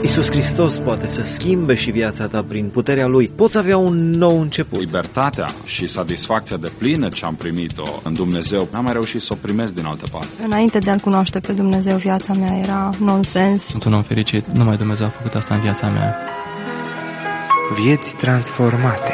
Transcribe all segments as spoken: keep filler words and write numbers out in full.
Iisus Hristos poate să schimbe și viața ta prin puterea Lui. Poți avea un nou început. Libertatea și satisfacția de plină ce am primit-o în Dumnezeu, n-am mai reușit să o primesc din altă parte. Înainte de a-L cunoaște pe Dumnezeu, viața mea era nonsens. Sunt un om fericit. Numai Dumnezeu a făcut asta în viața mea. Vieți transformate.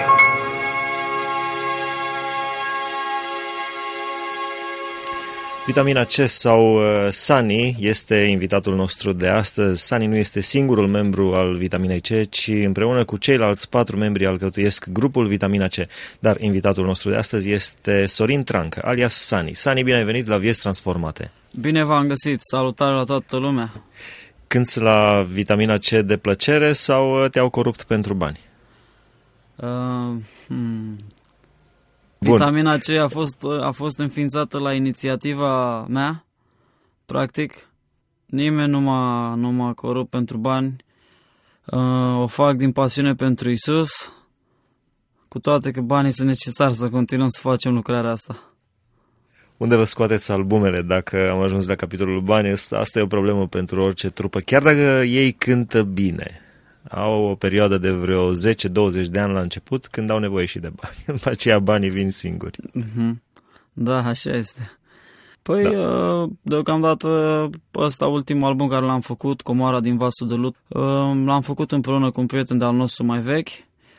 Vitamina C sau uh, Sani este invitatul nostru de astăzi. Sani nu este singurul membru al Vitaminei C, ci împreună cu ceilalți patru membri alcătuiesc grupul Vitamina C. Dar invitatul nostru de astăzi este Sorin Trancă, alias Sani. Sani, bine ai venit la Vieți Transformate. Bine v-am găsit, salutare la toată lumea. Cânți la Vitamina C de plăcere sau te-au corupt pentru bani? Uh, hmm. Bun. Vitamina C a fost, a fost înființată la inițiativa mea, practic. Nimeni nu m-a, nu m-a corupt pentru bani. Uh, o fac din pasiune pentru Iisus, cu toate că banii sunt necesari să continuăm să facem lucrarea asta. Unde vă scoateți albumele dacă am ajuns la capitolul bani? Asta e o problemă pentru orice trupă, chiar dacă ei cântă bine. Au o perioadă de vreo zece douăzeci de ani la început, când au nevoie și de bani. După aceea banii vin singuri. Da, așa este. Păi, da. Deocamdată, ăsta ultimul album care l-am făcut, Comoara din vasul de lut, l-am făcut împreună cu un prieten de-al nostru mai vechi.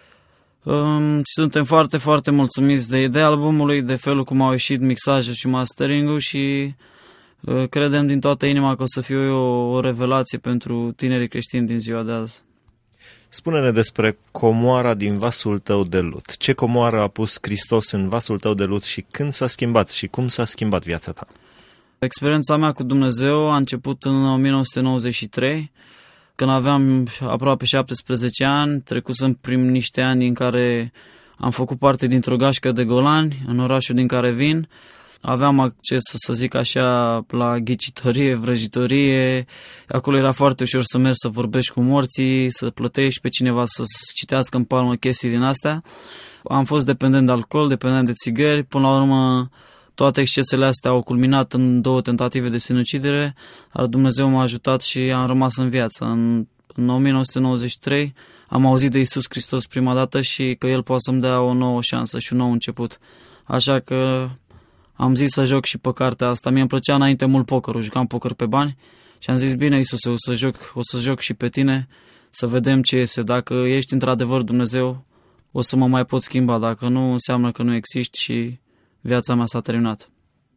Și suntem foarte, foarte mulțumiți de ideea albumului, de felul cum au ieșit mixajul și mastering-ul și credem din toată inima că o să fie o, o revelație pentru tinerii creștini din ziua de azi. Spune-ne despre comoara din vasul tău de lut. Ce comoară a pus Hristos în vasul tău de lut și când s-a schimbat și cum s-a schimbat viața ta? Experiența mea cu Dumnezeu a început în o mie nouă sute nouăzeci și trei, când aveam aproape șaptesprezece ani, trecusem prin niște ani în care am făcut parte dintr-o gașcă de golani, în orașul din care vin. Aveam acces, să zic așa, la ghicitorie, vrăjitorie. Acolo era foarte ușor să mergi să vorbești cu morții, să plătești pe cineva să citească în palmă chestii din astea. Am fost dependent de alcool, dependent de țigări. Până la urmă, toate excesele astea au culminat în două tentative de sinucidere. Dar Dumnezeu m-a ajutat și am rămas în viață. În, în o mie nouă sute nouăzeci și trei am auzit de Iisus Hristos prima dată și că El poate să-mi dea o nouă șansă și un nou început. Așa că am zis să joc și pe cartea asta. Mie îmi plăcea înainte mult pokerul, jucam poker pe bani și am zis, bine, Iisuse, o să joc, o să joc și pe tine, să vedem ce iese. Dacă ești într-adevăr Dumnezeu, o să mă mai pot schimba. Dacă nu, înseamnă că nu existi și viața mea s-a terminat.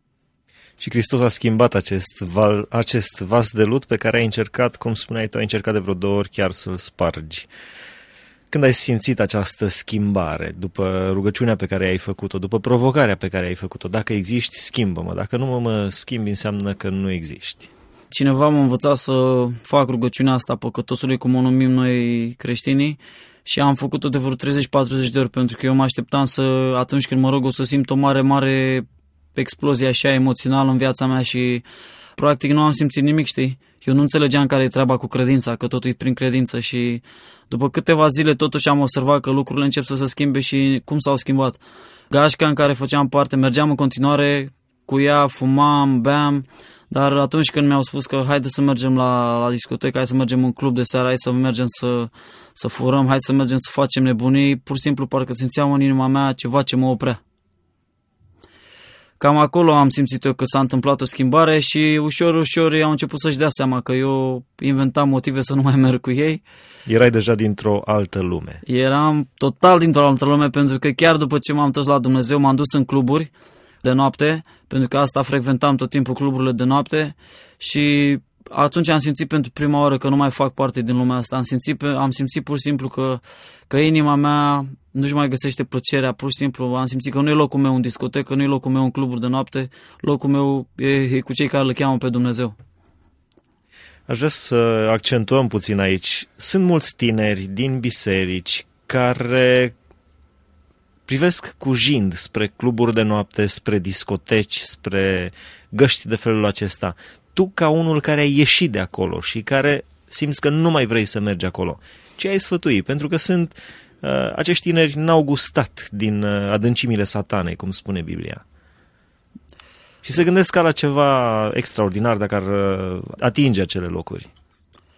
Și Hristos a schimbat acest, val, acest vas de lut pe care ai încercat, cum spuneai tu, ai încercat de vreo două ori chiar să-l spargi. Când ai simțit această schimbare, după rugăciunea pe care ai făcut-o, după provocarea pe care ai făcut-o, dacă existi, schimbă-mă, dacă nu mă, mă schimbi, înseamnă că nu existi. Cineva m-a învățat să fac rugăciunea asta păcătosului, cum o numim noi creștinii, și am făcut-o de vreo treizeci patruzeci de ori, pentru că eu mă așteptam să, atunci când mă rog, o să simt o mare, mare explozie așa emoțională în viața mea și practic nu am simțit nimic, știi? Eu nu înțelegeam care e treaba cu credința, că totul e prin credință și după câteva zile totuși am observat că lucrurile încep să se schimbe și cum s-au schimbat. Gașca în care făceam parte, mergeam în continuare cu ea, fumam, beam, dar atunci când mi-au spus că haide să mergem la, la discotecă, hai să mergem în club de seară, hai să mergem să, să furăm, hai să mergem să facem nebunii, pur și simplu parcă simțeam în inima mea ceva ce mă oprea. Cam acolo am simțit eu că s-a întâmplat o schimbare și ușor, ușor au început să-și dea seama că eu inventam motive să nu mai merg cu ei. Erai deja dintr-o altă lume. Eram total dintr-o altă lume, pentru că chiar după ce m-am întors la Dumnezeu m-am dus în cluburi de noapte, pentru că asta frecventam tot timpul, cluburile de noapte, și atunci am simțit pentru prima oară că nu mai fac parte din lumea asta. Am simțit, am simțit pur și simplu că, că inima mea nu-și mai găsește plăcerea, pur și simplu am simțit că nu e locul meu în discotecă, nu e locul meu în cluburi de noapte, locul meu e, e cu cei care le cheamă pe Dumnezeu. Aș vrea să accentuăm puțin aici. Sunt mulți tineri din biserici care privesc cu jind spre cluburi de noapte, spre discoteci, spre găști de felul acesta. Tu, ca unul care ai ieșit de acolo și care simți că nu mai vrei să mergi acolo, ce ai sfătui? Pentru că sunt uh, acești tineri n-au gustat din uh, adâncimile satanei, cum spune Biblia. Și se gândesc ca la ceva extraordinar dacă ar uh, atinge acele locuri.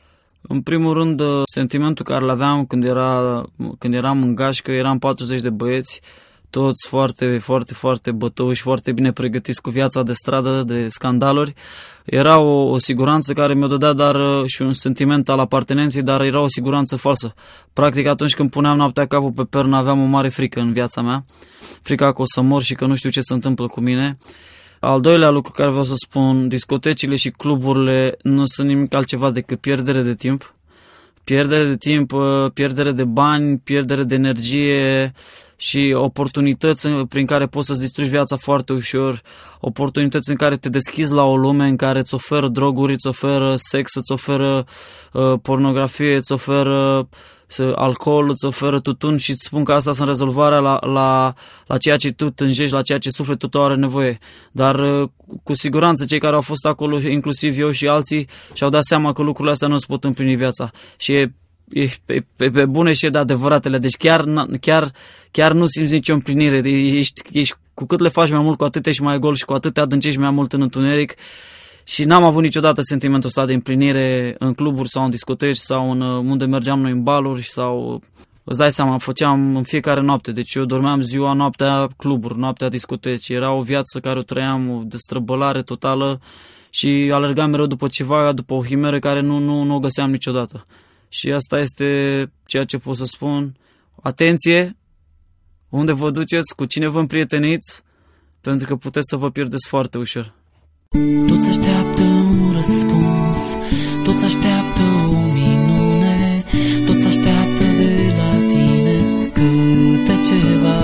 În primul rând, sentimentul care l-aveam când, era, când eram în gașcă, eram patruzeci de băieți, toți foarte, foarte, foarte bătăuși, foarte bine pregătiți cu viața de stradă, de scandaluri. Era o, o siguranță care mi-o dădea dar și un sentiment al apartenenței, dar era o siguranță falsă. Practic, atunci când puneam noaptea capul pe pernă, aveam o mare frică în viața mea. Frica că o să mor și că nu știu ce se întâmplă cu mine. Al doilea lucru care vreau să spun, discotecile și cluburile nu sunt nimic altceva decât pierdere de timp. Pierdere de timp, pierdere de bani, pierdere de energie și oportunități prin care poți să-ți distrugi viața foarte ușor, oportunități în care te deschizi la o lume în care îți oferă droguri, îți oferă sex, îți oferă uh, pornografie, îți oferă alcool, îți oferă tutun și îți spun că asta sunt rezolvarea la, la, la ceea ce tu tânjești, la ceea ce sufletul tău are nevoie. Dar cu siguranță cei care au fost acolo, inclusiv eu și alții, și-au dat seama că lucrurile astea nu îți pot împlini viața. Și e, e pe, pe, pe bune și e de adevăratele. Deci chiar, chiar, chiar nu simți nicio împlinire. Ești, ești, cu cât le faci mai mult, cu atât ești mai gol și cu atât te adâncești mai mult în întuneric. Și n-am avut niciodată sentimentul ăsta de împlinire în cluburi sau în discoteci sau în unde mergeam noi în baluri sau... Îți dai seama, făceam în fiecare noapte, deci eu dormeam ziua, noaptea cluburi, noaptea discoteci. Era o viață care o trăiam de străbălare totală și alergam mereu după ceva, după o himeră care nu, nu, nu o găseam niciodată. Și asta este ceea ce pot să spun. Atenție! Unde vă duceți, cu cine vă împrieteniți, pentru că puteți să vă pierdeți foarte ușor. Toți așteaptă un răspuns, toți așteaptă o minune, toți așteaptă de la tine câte ceva.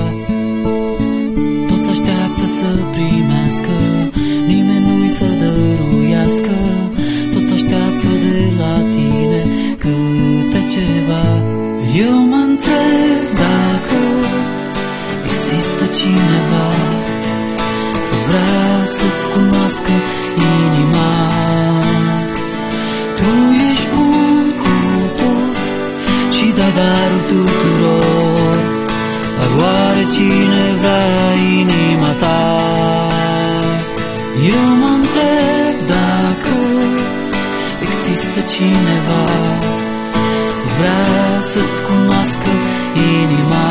Toți așteaptă să primească, nimeni nu-i să dăruiască. Toți așteaptă de la tine câte ceva. Eu mă întreb dacă există cineva să vrea să-ți cunoască inima. Tu ești bun cu toți și dai darul tuturor, dar oare cine vrea inima ta? Eu mă întreb dacă există cineva să vrea să-ți cunoască inima.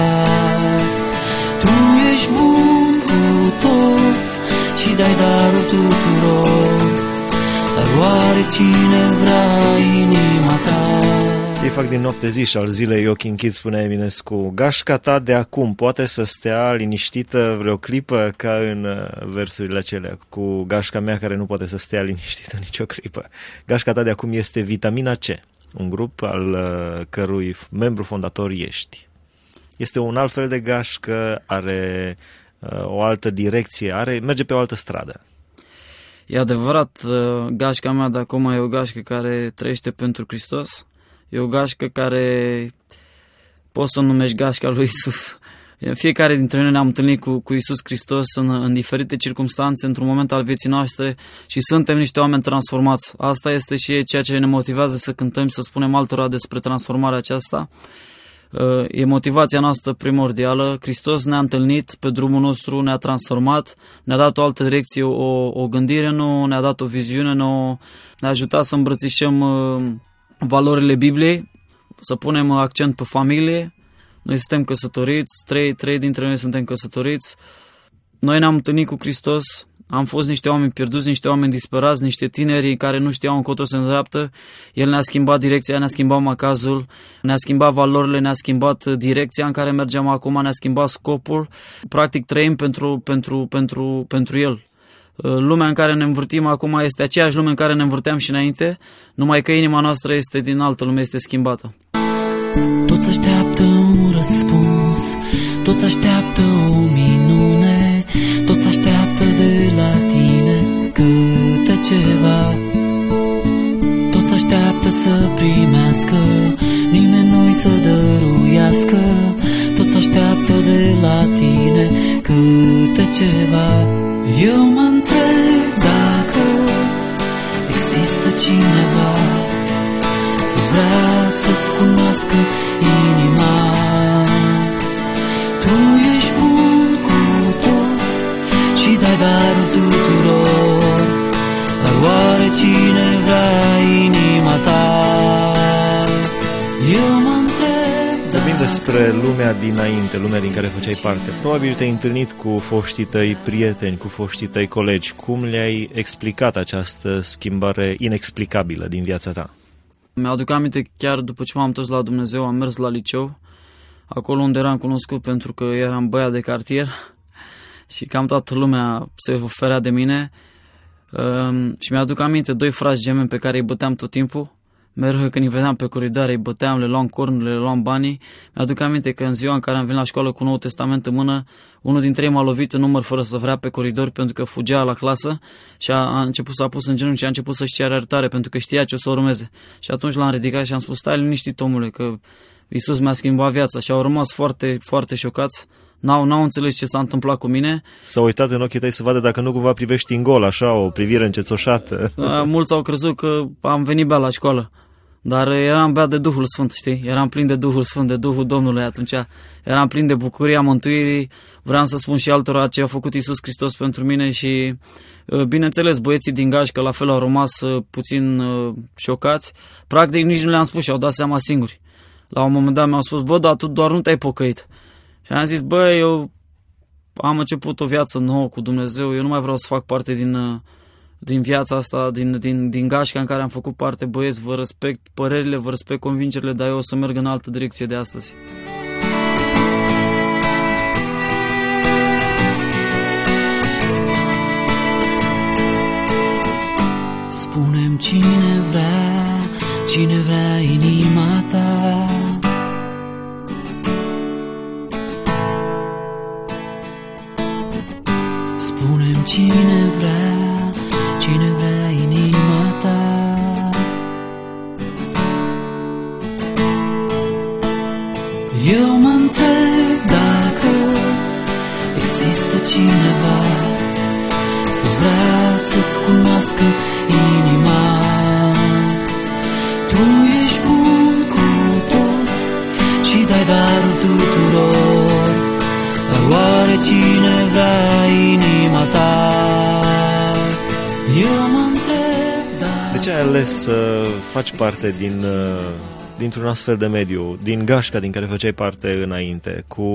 Tu ești bun cu toți și dai darul tuturor, dar oare cine vrea inima ta? Ei fac din noapte zi și al zilei ochii închid, spunea Eminescu. Gașca ta de acum poate să stea liniștită vreo clipă, ca în versurile acelea, cu gașca mea care nu poate să stea liniștită nicio clipă. Gașca ta de acum este Vitamina C, un grup al cărui membru fondator ești. Este un alt fel de gașcă, are o altă direcție, are, merge pe o altă stradă. E adevărat, gașca mea de acum e o gașcă care trăiește pentru Hristos. E o gașcă care poți să o numești gașca lui Iisus. Fiecare dintre noi ne-am întâlnit cu, cu Iisus Hristos în, în diferite circunstanțe, într-un moment al vieții noastre și suntem niște oameni transformați. Asta este și ceea ce ne motivează să cântăm și să spunem altora despre transformarea aceasta. E motivația noastră primordială. Hristos ne-a întâlnit pe drumul nostru, ne-a transformat, ne-a dat o altă direcție, o, o gândire nouă, ne-a dat o viziune nouă, ne-a ajutat să îmbrățișăm valorile Bibliei, să punem accent pe familie. Noi suntem căsătoriți, trei, trei dintre noi suntem căsătoriți. Noi ne-am întâlnit cu Hristos, am fost niște oameni pierduți, niște oameni disperați, niște tineri care nu știau încotro se îndreaptă. El ne-a schimbat direcția, ne-a schimbat macazul, ne-a schimbat valorile, ne-a schimbat direcția în care mergem acum, ne-a schimbat scopul. Practic trăim pentru, pentru, pentru, pentru El. Lumea în care ne învârtim acum este aceeași lume în care ne învârteam și înainte, numai că inima noastră este din altă lume, este schimbată. Toți așteaptă un răspuns, toți așteaptă o minune, toți așteaptă de la tine câte ceva. Toți așteaptă să primească, nimeni nu-i să dăruiască. Toți așteaptă de la tine câte ceva. Eu mă întreb dacă există cineva să vrea să-ți cunoască inima. Tu ești bun cu toți și dai darul tuturor, dar oare cine vrea inima ta? despre lumea dinainte, lumea din care făceai parte. Probabil te-ai întâlnit cu foștii tăi prieteni, cu foștii tăi colegi. Cum le-ai explicat această schimbare inexplicabilă din viața ta? Mi-aduc aminte, chiar după ce m-am întors la Dumnezeu, am mers la liceu, acolo unde eram cunoscut pentru că eram băiat de cartier și cam toată lumea se oferea de mine. Um, și mi-aduc aminte doi frați gemeni pe care îi băteam tot timpul. Mereu când îi vedeam pe coridoare, îi băteam, le luam cornurile, le luam banii. Mi-aduc aminte că în ziua în care am venit la școală cu Noul Testament în mână, unul dintre ei m-a lovit în număr fără să vrea pe coridor pentru că fugea la clasă și a, a început să a pus în genunchi și a început să-și ceară iertare pentru că știa ce o să urmeze. Și atunci l-am ridicat și am spus: stai liniștit, omule, că Iisus mi-a schimbat viața. Și au rămas foarte, foarte șocați. N-au, n-au înțeles ce s-a întâmplat cu mine. S-au uitat în ochii tăi să vadă dacă nu cumva privești în gol, așa, o privire încețoșată. Mulți au crezut că am venit bea la școală. Dar eram beat de Duhul Sfânt, știi? Eram plin de Duhul Sfânt, de Duhul Domnului atunci. Eram plin de bucuria mântuirii. Vreau să spun și altora ce a făcut Iisus Hristos pentru mine și, bineînțeles, băieții din gașcă la fel au rămas puțin șocați. Practic nici nu le-am spus și au dat seama singuri. La un moment dat mi-au spus: bă, dar tu doar nu te-ai pocăit. Și am zis: bă, eu am început o viață nouă cu Dumnezeu, eu nu mai vreau să fac parte din... din viața asta, din, din, din gașca în care am făcut parte. Băieți, vă respect părerile, vă respect convingerile, dar eu o să merg în altă direcție de astăzi. Spune-mi cine vrea, cine vrea inima ta. Spune-mi cine vrea, cine vrea inima ta. Eu mă întreb dacă există cineva să vrea să-ți cunoască inima. Tu ești bun cu toți și dai darul tuturor, dar oare cine vrea inima ta? Eu mă întreb, dar... De ce ai ales să faci parte din, dintr-un astfel de mediu, din gașca din care făceai parte înainte, cu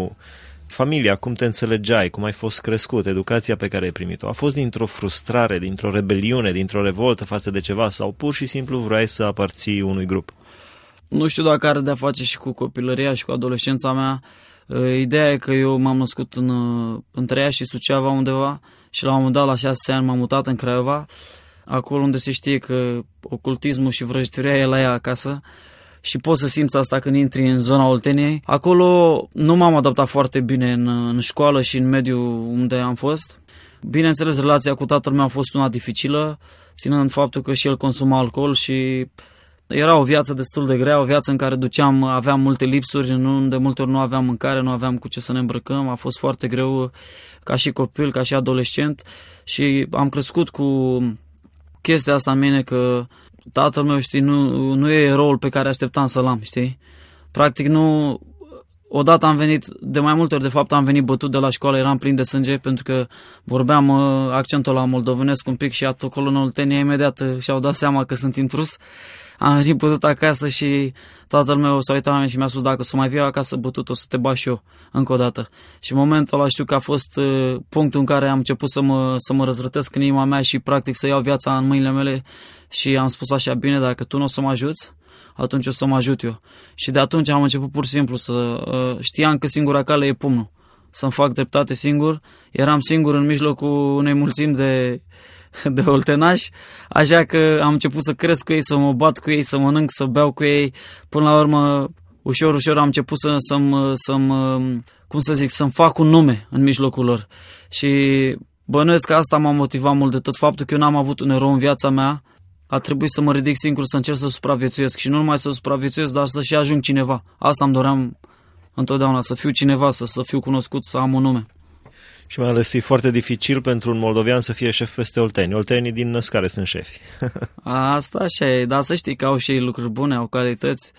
familia, cum te înțelegeai, cum ai fost crescut, educația pe care ai primit-o? A fost dintr-o frustrare, dintr-o rebeliune, dintr-o revoltă față de ceva sau pur și simplu vrei să aparții unui grup? Nu știu dacă are de-a face și cu copilăria și cu adolescența mea. Ideea e că eu m-am născut în, în Treiaș și Suceava undeva și la un moment dat, la șase ani, m-am mutat în Craiova, acolo unde se știe că ocultismul și vrăjitoria e la ea acasă și poți să simți asta când intri în zona Olteniei. Acolo nu m-am adaptat foarte bine în, în școală și în mediul unde am fost. Bineînțeles, relația cu tatăl meu a fost una dificilă, ținând faptul că și el consuma alcool și era o viață destul de grea, o viață în care duceam, aveam multe lipsuri, nu, de multe ori nu aveam mâncare, nu aveam cu ce să ne îmbrăcăm, a fost foarte greu ca și copil, ca și adolescent și am crescut cu chestia asta în mine că tatăl meu, știi, nu, nu e eroul pe care așteptam să-l am, știi? Practic nu... Odată am venit, de mai multe ori de fapt am venit bătut de la școală, eram plin de sânge pentru că vorbeam uh, accentul la moldovenesc un pic și acolo în Oltenia imediat uh, și-au dat seama că sunt intrus. Am venit bătut acasă și tatăl meu s-a uitat la mine și mi-a spus: dacă o să mai vii acasă bătut, o să te bat și eu încă o dată. Și în momentul ăla știu că a fost uh, punctul în care am început să mă, să mă răzvrătesc în inima mea și practic să iau viața în mâinile mele și am spus așa: bine, dacă tu nu o să mă ajuți, atunci o să mă ajut eu. Și de atunci am început pur și simplu să uh, știam că singura cale e pumnul, să-mi fac dreptate singur. Eram singur în mijlocul unei mulțimi de, de oltenași, așa că am început să cresc cu ei, să mă bat cu ei, să mănânc, să beau cu ei. Până la urmă, ușor, ușor am început să, să-mi, să-mi, cum să zic, să-mi fac un nume în mijlocul lor. Și bănuiesc că asta m-a motivat mult de tot. Faptul că eu n-am avut un erou în viața mea, a trebuit să mă ridic singur, să încerc să supraviețuiesc și nu numai să supraviețuiesc, dar să și ajung cineva. Asta îmi doream întotdeauna, să fiu cineva, să, să fiu cunoscut, să am un nume. Și mai ales e foarte dificil pentru un moldovean să fie șef peste olteni. Oltenii din născare sunt șefi. Asta așa e, dar să știi că au și ei lucruri bune, au calități.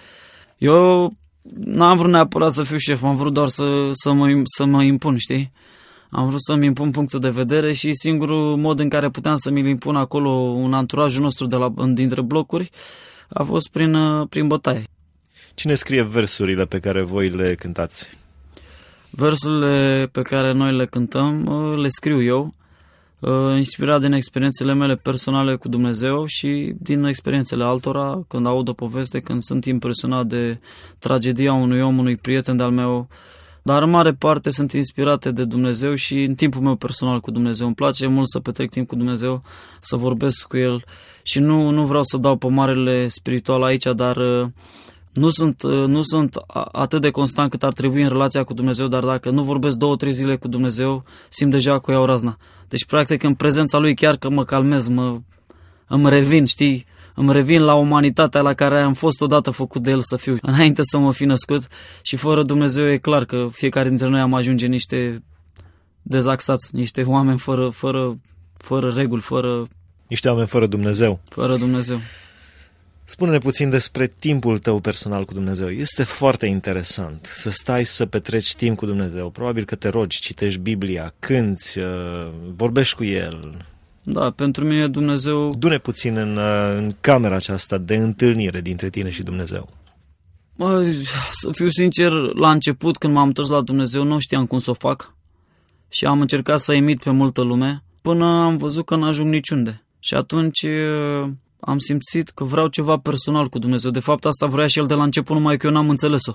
Eu n-am vrut neapărat să fiu șef, am vrut doar să, să, mă, să mă impun, știi? Am vrut să-mi impun punctul de vedere și singurul mod în care puteam să mi-l impun acolo în anturajul nostru de la, dintre blocuri a fost prin, prin bătaie. Cine scrie versurile pe care voi le cântați? Versurile pe care noi le cântăm le scriu eu, inspirat din experiențele mele personale cu Dumnezeu și din experiențele altora, când aud o poveste, când sunt impresionat de tragedia unui om, unui prieten de-al meu, dar în mare parte sunt inspirate de Dumnezeu și în timpul meu personal cu Dumnezeu. Îmi place mult să petrec timp cu Dumnezeu, să vorbesc cu El și nu, nu vreau să dau pe marele spiritual aici, dar nu sunt, nu sunt atât de constant cât ar trebui în relația cu Dumnezeu, dar dacă nu vorbesc două, trei zile cu Dumnezeu, simt deja că o iau razna. Deci, practic, în prezența Lui chiar că mă calmez, mă, îmi revin, știi? Îmi revin la umanitatea la care am fost odată făcut de El să fiu, înainte să mă fi născut, și fără Dumnezeu e clar că fiecare dintre noi am ajunge niște dezaxați, niște oameni fără, fără, fără reguli, fără... Niște oameni fără Dumnezeu. Fără Dumnezeu. Spune-ne puțin despre timpul tău personal cu Dumnezeu. Este foarte interesant să stai să petreci timp cu Dumnezeu. Probabil că te rogi, citești Biblia, cânți, vorbești cu El. Da, pentru mine Dumnezeu... Du-ne puțin în, în camera aceasta de întâlnire dintre tine și Dumnezeu. Mă, să fiu sincer, la început, când m-am întors la Dumnezeu, nu știam cum să o fac și am încercat să imit pe multă lume, până am văzut că n-ajung niciunde. Și atunci am simțit că vreau ceva personal cu Dumnezeu. De fapt, asta vrea și El de la început, numai că eu n-am înțeles-o.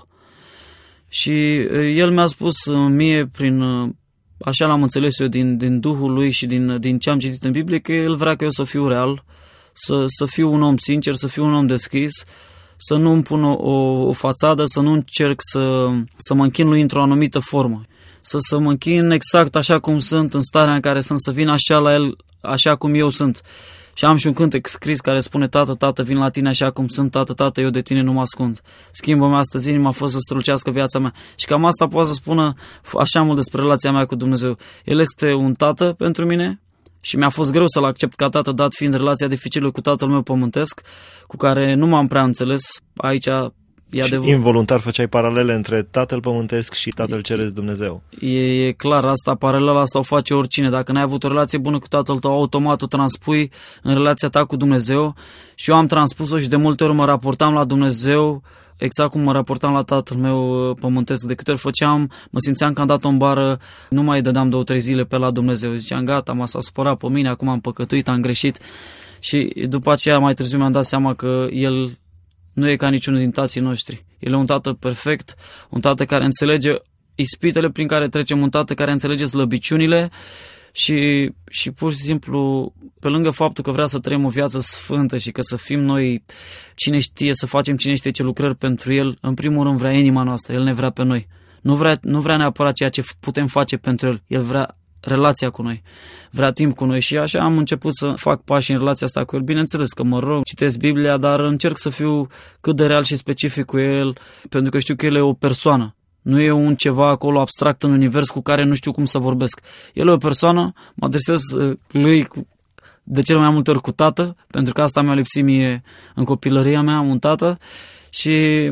Și El mi-a spus mie, prin... așa l-am înțeles eu din, din Duhul Lui și din, din ce am citit în Biblie, că El vrea că eu să fiu real, să, să fiu un om sincer, să fiu un om deschis, să nu îmi pun o, o fațadă, să nu încerc să, să mă închin Lui într-o anumită formă, să, să mă închin exact așa cum sunt, în starea în care sunt, să vin așa la El, așa cum eu sunt. Și am și un cântec scris care spune: Tată, Tată, vin la tine așa cum sunt, Tată, Tată, eu de tine nu mă ascund. Schimbă-mi astăzi inima, fă să strălucească viața mea. Și cam asta poate să spună așa mult despre relația mea cu Dumnezeu. El este un tată pentru mine și mi-a fost greu să-L accept ca tată, dat fiind relația dificilă cu tatăl meu pământesc, cu care nu m-am prea înțeles. Aici e adevărat. Involuntar făceai paralele între Tatăl Pământesc și Tatăl Ceresc Dumnezeu. E, e clar, asta, paralela asta o face oricine. Dacă n-ai avut o relație bună cu Tatăl tău, automat o transpui în relația ta cu Dumnezeu. Și eu am transpus-o și de multe ori mă raportam la Dumnezeu exact cum mă raportam la Tatăl meu pământesc. De câte ori făceam, mă simțeam că am dat o bară, nu mai dădeam două, trei zile pe la Dumnezeu. Ziceam, gata, m-a s-a supărat pe mine, acum am păcătuit, am greșit. Și după aceea, mai târziu, mi-am dat seama că El nu e ca niciunul din tații noștri. El e un tată perfect, un tată care înțelege ispitele prin care trecem, un tată care înțelege slăbiciunile și, și pur și simplu, pe lângă faptul că vrea să trăim o viață sfântă și că să fim noi, cine știe, să facem cine știe ce lucrări pentru El, în primul rând vrea inima noastră, El ne vrea pe noi. Nu vrea, nu vrea neapărat ceea ce putem face pentru El, El vrea relația cu noi, vrea timp cu noi și așa am început să fac pași în relația asta cu El. Bineînțeles că mă rog, citesc Biblia, dar încerc să fiu cât de real și specific cu El, pentru că știu că El e o persoană. Nu e un ceva acolo abstract în univers cu care nu știu cum să vorbesc. El e o persoană, mă adresez Lui cu, de cele mai multe ori cu tată, pentru că asta mi-a lipsit mie în copilăria mea, am un tată și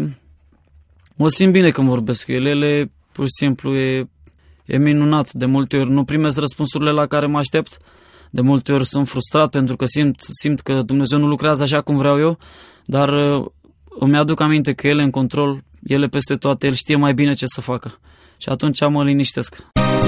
mă simt bine când vorbesc cu El. El e, pur și simplu, e E minunat. De multe ori nu primesc răspunsurile la care mă aștept. De multe ori sunt frustrat pentru că simt, simt că Dumnezeu nu lucrează așa cum vreau eu, dar îmi aduc aminte că El e în control, El e peste toate, El știe mai bine ce să facă. Și atunci mă liniștesc.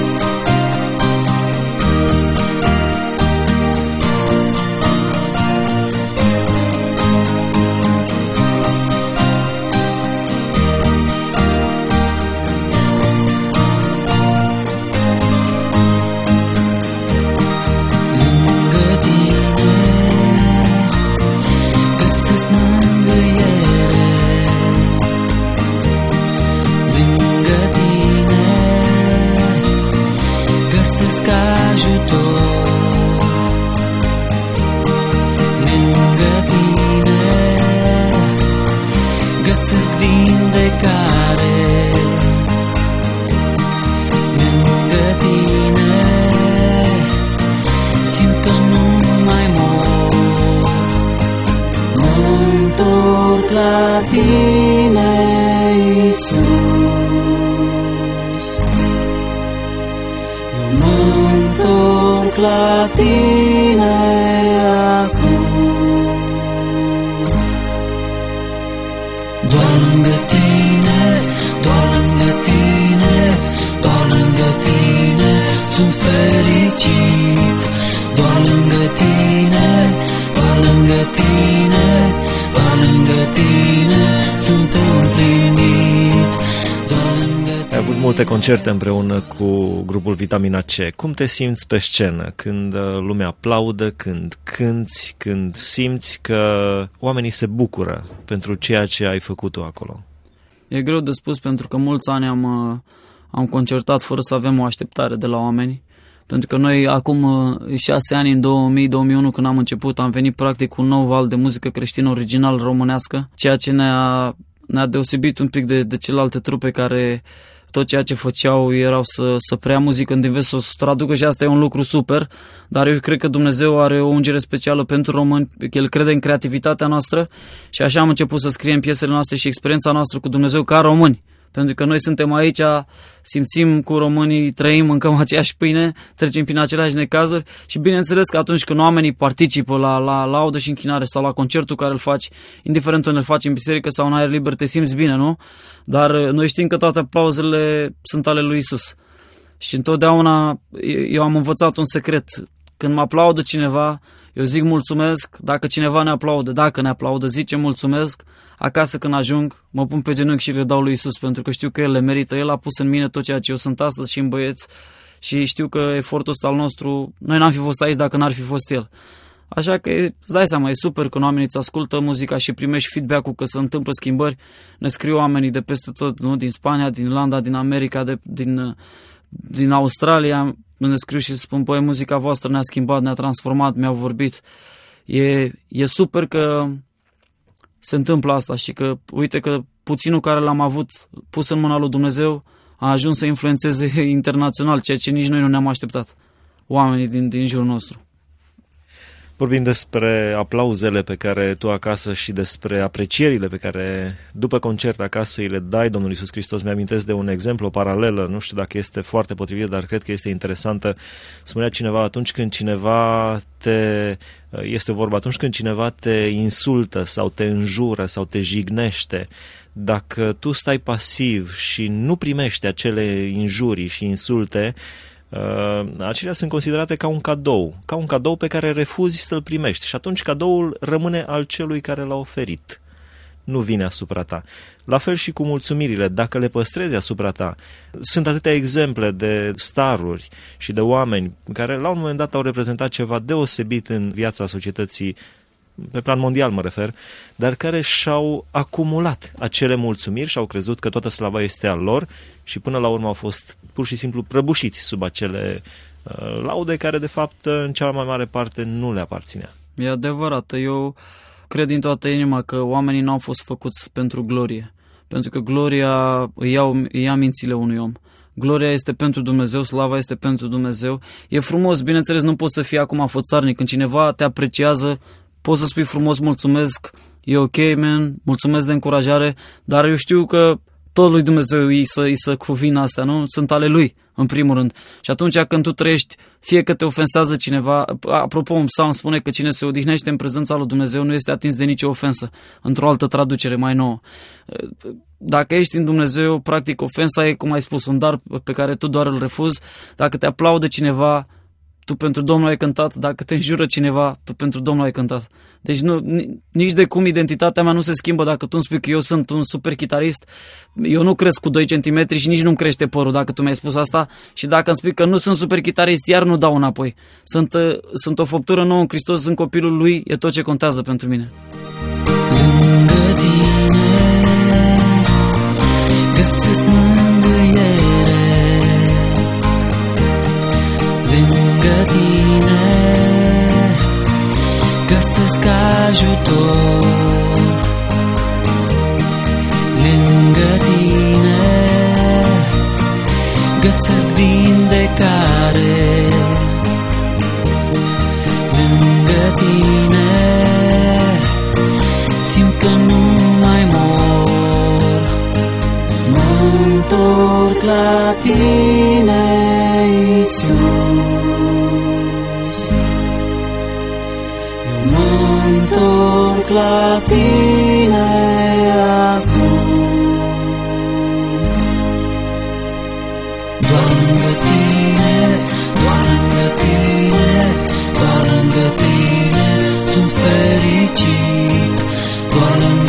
Găsesc vindecare lângă tine, simt că nu mai mor. Mă întorc la tine, Iisus. Eu mă întorc la tine acum. Doar lângă tine fericit. Doar lângă tine, doar lângă tine, doar lângă tine sunt împlinit. Doar lângă tine. Ai avut multe concerte împreună cu grupul Vitamina C. Cum te simți pe scenă când lumea aplaudă, când cânți, când simți că oamenii se bucură pentru ceea ce ai făcut tu acolo? E greu de spus pentru că mulți ani am, am concertat fără să avem o așteptare de la oameni. Pentru că noi acum șase ani, în două mii două mii unu, când am început, am venit practic cu un nou val de muzică creștină original românească, ceea ce ne-a, ne-a deosebit un pic de, de celelalte trupe care tot ceea ce făceau erau să, să preia muzică în divers, să o traducă și asta e un lucru super, dar eu cred că Dumnezeu are o ungere specială pentru români, că El crede în creativitatea noastră și așa am început să scriem piesele noastre și experiența noastră cu Dumnezeu ca români. Pentru că noi suntem aici, simțim cu românii, trăim, mâncăm aceeași pâine, trecem prin aceleași necazuri și bineînțeles că atunci când oamenii participă la, la laudă și închinare sau la concertul care îl faci, indiferent unde îl faci în biserică sau în aer liber, te simți bine, nu? Dar noi știm că toate aplauzele sunt ale lui Isus. Și întotdeauna eu am învățat un secret. Când mă aplaudă cineva, eu zic mulțumesc, dacă cineva ne aplaudă, dacă ne aplaudă, zice mulțumesc. Acasă când ajung, mă pun pe genunchi și le dau lui Isus pentru că știu că El le merită. El a pus în mine tot ceea ce eu sunt astăzi și în băieți și știu că efortul ăsta al nostru, noi n-am fi fost aici dacă n-ar fi fost El. Așa că îți dai seama, e super când oamenii îți ascultă muzica și primești feedback-ul că se întâmplă schimbări. Ne scriu oamenii de peste tot, nu? Din Spania, din Irlanda, din America, de, din, din Australia. Ne scriu și spun, băi, muzica voastră ne-a schimbat, ne-a transformat, mi-au vorbit. E, e super că se întâmplă asta și că, uite că puținul care l-am avut pus în mâna lui Dumnezeu a ajuns să influențeze internațional, ceea ce nici noi nu ne-am așteptat, oamenii din, din jurul nostru. Vorbind despre aplauzele pe care tu acasă și despre aprecierile pe care după concert acasă îi le dai Domnului Iisus Hristos, mi-amintesc de un exemplu, o paralelă, nu știu dacă este foarte potrivit, dar cred că este interesantă. Spunea cineva, atunci când cineva te, este vorba, atunci când cineva te insultă sau te înjură sau te jignește, dacă tu stai pasiv și nu primești acele injurii și insulte, Uh, acelea sunt considerate ca un cadou, ca un cadou pe care refuzi să-l primești și atunci cadoul rămâne al celui care l-a oferit, nu vine asupra ta. La fel și cu mulțumirile, dacă le păstrezi asupra ta. Sunt atâtea exemple de staruri și de oameni care la un moment dat au reprezentat ceva deosebit în viața societății, pe plan mondial mă refer, dar care și-au acumulat acele mulțumiri și au crezut că toată slava este a lor și până la urmă au fost pur și simplu prăbușiți sub acele uh, laude care de fapt în cea mai mare parte nu le aparținea. E adevărat, eu cred din toată inima că oamenii n-au fost făcuți pentru glorie, pentru că gloria îi ia, îi ia mințile unui om. Gloria este pentru Dumnezeu, slava este pentru Dumnezeu. E frumos, bineînțeles, nu poți să fii acum fățarnic. Când cineva te apreciază, poți să spui frumos mulțumesc, e ok, man, mulțumesc de încurajare, dar eu știu că tot lui Dumnezeu îi să, îi să cuvină astea, nu? Sunt ale lui, în primul rând. Și atunci când tu trăiești, fie că te ofensează cineva, apropo, un psalm spune că cine se odihnește în prezența lui Dumnezeu nu este atins de nicio ofensă, într-o altă traducere mai nouă. Dacă ești în Dumnezeu, practic ofensa e, cum ai spus, un dar pe care tu doar îl refuzi. Dacă te aplaudă cineva, tu pentru Domnul ai cântat, dacă te înjură cineva, tu pentru Domnul ai cântat. Deci nu, nici de cum identitatea mea nu se schimbă dacă tu îmi spui că eu sunt un super chitarist, eu nu cresc cu doi centimetri și nici nu-mi crește părul dacă tu mi-ai spus asta și dacă îmi spui că nu sunt super chitarist, iar nu dau înapoi. Sunt, sunt o făptură nouă în Hristos, sunt copilul lui, e tot ce contează pentru mine. Lângă tine găsesc mângâiere, lângă tine găsesc ajutor, lângă tine găsesc vindecare, lângă tine simt că nu mai mor. Mă întorc la tine, Iisus. Eu mă întorc la tine acum. Doar lângă tine, doar lângă tine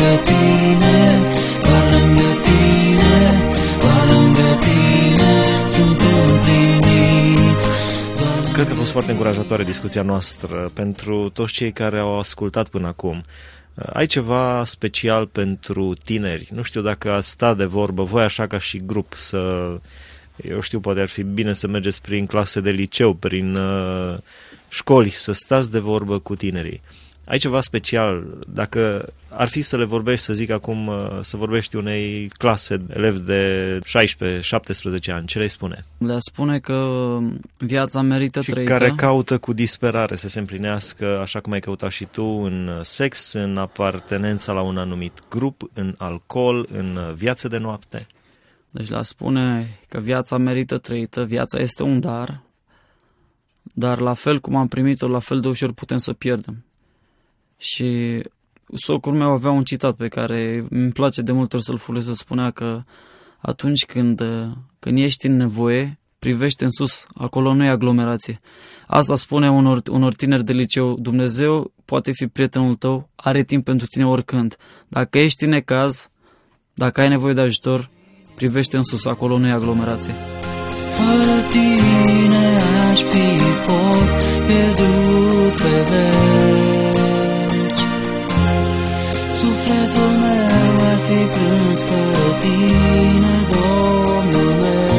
lângă tine, doar lângă tine, doar lângă tine sunt împlinit. Cred că a fost foarte încurajatoare discuția noastră pentru toți cei care au ascultat până acum. Ai ceva special pentru tineri? Nu știu dacă ați sta de vorbă, voi așa ca și grup, să, eu știu, poate ar fi bine să mergeți prin clase de liceu, prin uh, școli, să stați de vorbă cu tinerii. Ai ceva special? Dacă ar fi să le vorbești, să zic acum, să vorbești unei clase, elevi de șaisprezece șaptesprezece ani, ce le-ai spune? Le-a spune că viața merită și trăită. Care caută cu disperare să se împlinească, așa cum ai căutat și tu, în sex, în apartenența la un anumit grup, în alcool, în viață de noapte. Deci le-a spune că viața merită trăită, viața este un dar, dar la fel cum am primit-o, la fel de ușor putem să pierdem. Și socrul meu avea un citat pe care îmi place de multe ori să-l folosesc, spunea că atunci când, când ești în nevoie, privește în sus, acolo nu e aglomerație. Asta spune unor, unor tineri de liceu: Dumnezeu poate fi prietenul tău, are timp pentru tine oricând. Dacă ești în necaz, dacă ai nevoie de ajutor, privește în sus, acolo nu e aglomerație. Fără tine aș fi fost pierdut pe veci. Sufletul meu ar fi plâns fără tine, Domnul meu.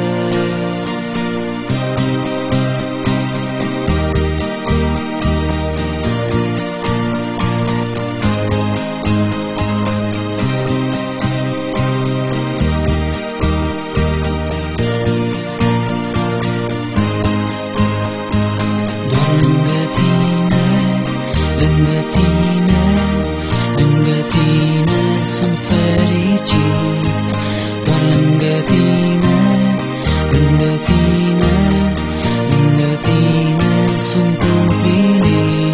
Doar lângă tine, lângă tine, lângă tine sunt fericit. Doar lângă tine, lângă tine, lângă tine sunt împlinit.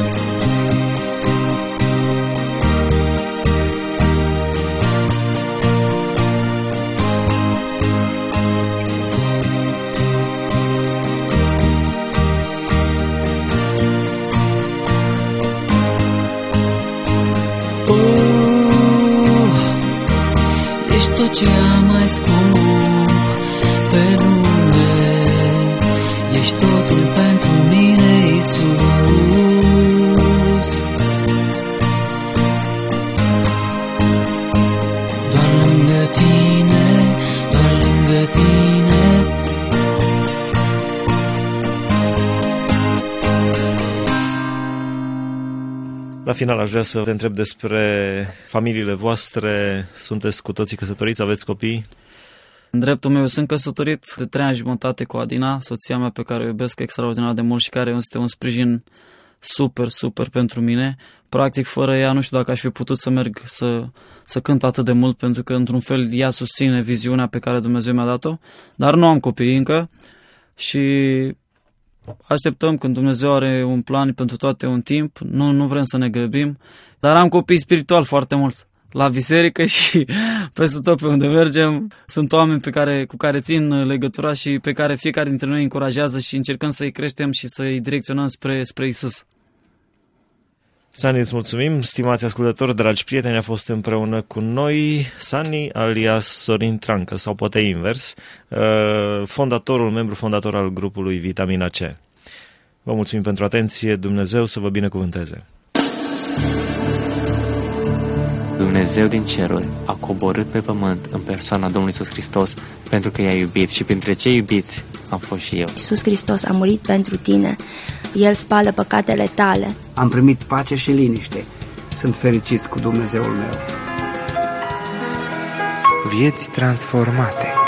Ești tot ce am mai scump pe lume, ești totul pentru mine, Iisus. Doar lângă tine, doar lângă tine. La final aș vrea să te întreb despre familiile voastre. Sunteți cu toții căsătoriți? Aveți copii? În dreptul meu, eu sunt căsătorit de trei ani jumătate cu Adina, soția mea pe care o iubesc extraordinar de mult și care este un sprijin super, super pentru mine. Practic, fără ea, nu știu dacă aș fi putut să merg să, să cânt atât de mult, pentru că, într-un fel, ea susține viziunea pe care Dumnezeu mi-a dat-o, dar nu am copii încă și așteptăm când Dumnezeu are un plan pentru toate, un timp, nu, nu vrem să ne grăbim, dar am copii spirituali foarte mulți la biserică și peste tot pe unde mergem. Sunt oameni pe care, cu care țin legătura și pe care fiecare dintre noi încurajează și încercăm să-i creștem și să-i direcționăm spre, spre Iisus. Sani, îți mulțumim. Stimați ascultători, dragi prieteni, a fost împreună cu noi Sani alias Sorin Trancă, sau poate invers, fondatorul, membru fondator al grupului Vitamina C. Vă mulțumim pentru atenție, Dumnezeu să vă binecuvânteze. Dumnezeu din ceruri a coborât pe pământ în persoana Domnului Iisus Hristos pentru că i-a iubit și printre cei iubiți am fost și eu. Iisus Hristos a murit pentru tine. El spală păcatele tale. Am primit pace și liniște. Sunt fericit cu Dumnezeul meu. Vieți transformate.